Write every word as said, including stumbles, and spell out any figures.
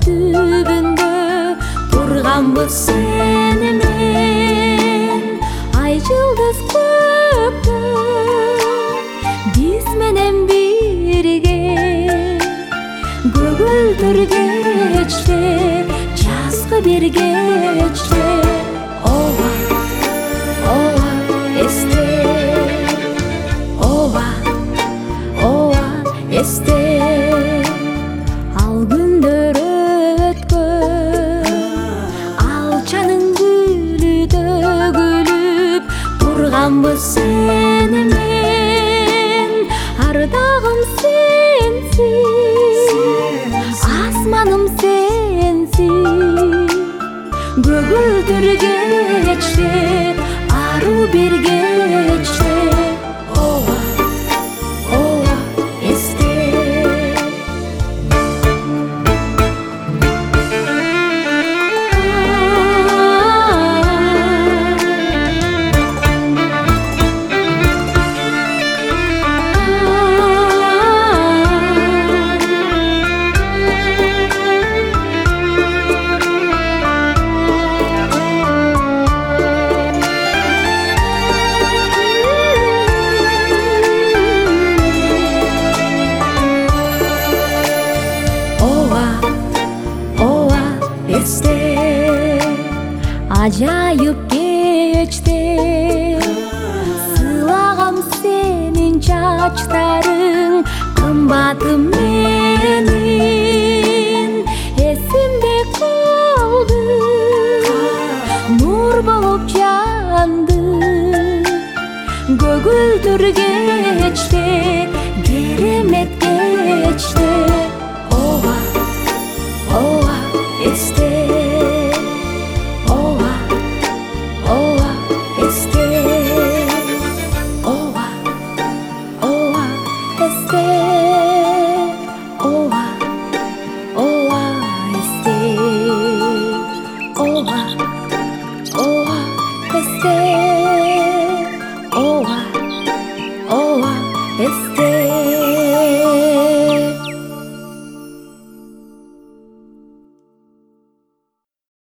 түбүндө турганбыз сени мен. Ай жылдыз көктө биз менен бирге, көгүлдөр кечте жазгы бир кечте. Ооба ооба эсте, ооба ооба эсте. Ал күндөр өткөн, алчанын гүлүдө күлүп турганбыз сени мен. Ардагым сенсиң, асманым сенсиң, көгүлдөр кечте аруу бир кечте. Ооба ооба эсте. Ажайып кечте сыйлагам сенин чачтарың,